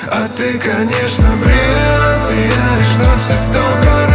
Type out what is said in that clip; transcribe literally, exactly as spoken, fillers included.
А ты, конечно, бриллиант, сияешь на все сто карат.